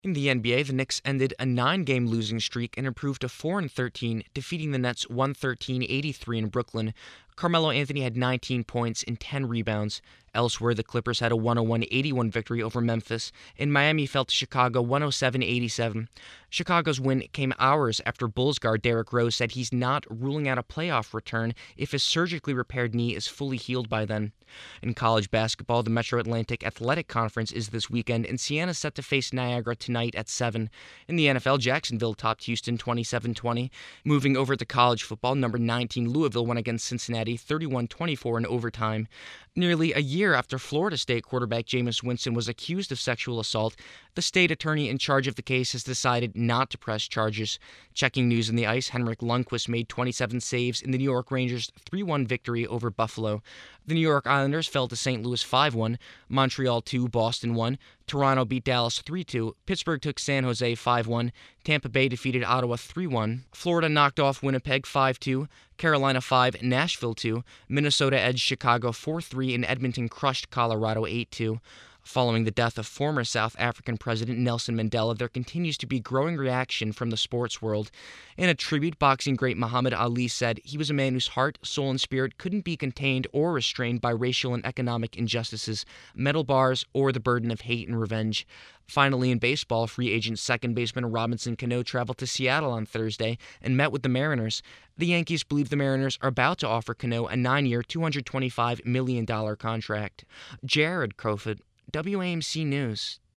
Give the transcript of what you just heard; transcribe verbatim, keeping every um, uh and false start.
In the N B A, the Knicks ended a nine-game losing streak and improved to four and thirteen, defeating the Nets one thirteen eighty-three in Brooklyn. Carmelo Anthony had nineteen points and ten rebounds. Elsewhere, the Clippers had a one oh one eighty-one victory over Memphis, and Miami fell to Chicago one oh seven eighty-seven. Chicago's win came hours after Bulls guard Derrick Rose said he's not ruling out a playoff return if his surgically repaired knee is fully healed by then. In college basketball, the Metro Atlantic Athletic Conference is this weekend, and Siena set to face Niagara tonight at seven. In the N F L, Jacksonville topped Houston twenty-seven twenty. Moving over to college football, number nineteen Louisville won against Cincinnati thirty-one twenty-four in overtime. Nearly a year after Florida State quarterback Jameis Winston was accused of sexual assault, the state attorney in charge of the case has decided not to press charges. Checking news in the ice, Henrik Lundqvist made twenty-seven saves in the New York Rangers' three one victory over Buffalo. The New York Islanders fell to Saint Louis five one, Montreal two, Boston one, Toronto beat Dallas three two, Pittsburgh took San Jose five one, Tampa Bay defeated Ottawa three one, Florida knocked off Winnipeg five two, Carolina five, Nashville two, Minnesota edged Chicago four three, and Edmonton crushed Colorado eight two. Following the death of former South African President Nelson Mandela, there continues to be growing reaction from the sports world. In a tribute, boxing great Muhammad Ali said he was a man whose heart, soul, and spirit couldn't be contained or restrained by racial and economic injustices, metal bars, or the burden of hate and revenge. Finally, in baseball, free agent second baseman Robinson Cano traveled to Seattle on Thursday and met with the Mariners. The Yankees believe the Mariners are about to offer Cano a nine-year, two hundred twenty-five million dollars contract. Jared Crowfoot, W A M C News.